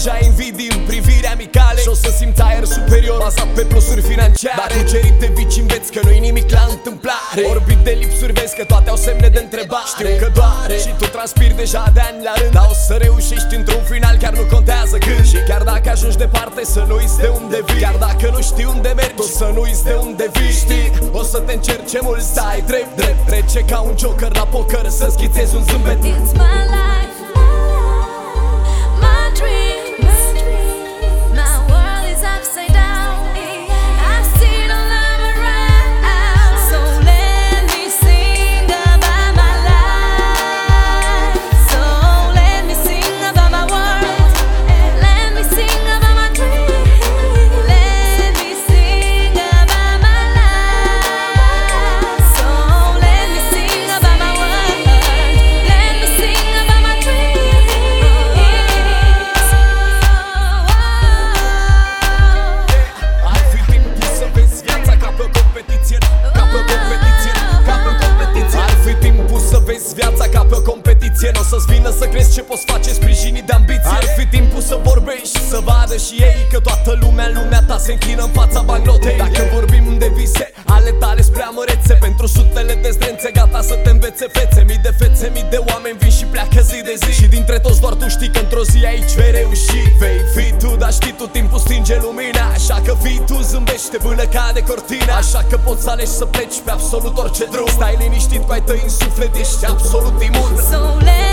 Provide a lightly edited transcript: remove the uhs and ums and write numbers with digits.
deja invidii în priviri amicale și o să simți aer superior bazat pe plusuri financiare. Dar cucerit de vici înveți că nu-i nimic la întâmplare. Orbit de lipsuri vezi că toate au semne de întrebare. Știu că doare și tu transpiri deja de ani la rând, dar o să reușești într-un final, chiar nu contează când. Și chiar dacă ajungi departe să nu uiți de unde vii, chiar dacă nu știi unde mergi, o să nu uiți de unde vii. Știi, o să te încerce mult să ai drept. Trece ca un joker la poker să schițezi un zâmbet. It's my life, my dreams, my world is upside down. I've seen all I'm around, so let me sing about my life. So let me sing about my world. Let me sing about my dreams. Let me sing about my life. So let me sing about my world. Let me sing about my dreams. Ar fi timpul să vezi viața ca pe o competiție, ca pe o competiție, ca pe o competiție. Ar fi timpul să vezi viața ca pe o competiție. N-o să-ți vină să crezi ce poți face sprijinit de ambiție. Ar fi timpul să vorbești, să vadă și ei că toată lumea în lumea ta se închină în fața bancnotei. Dacă vorbim de vise ale tale spre amărețe, pentru sutele de zdrențe gata să te învețe fețe. Mii de fețe, mii de oameni vin și pleacă zi de zi, și dintre toți doar tu știi că într-o zi aici vei reuși. Vei fi tu, dar știi tu, timpul stinge lumina, așa că fii tu, zâmbește până cade cortina. Așa că poți să alegi să pleci pe absolut orice drum. Stai liniștit cu ai tăi în suflet, ești absolut imun. So let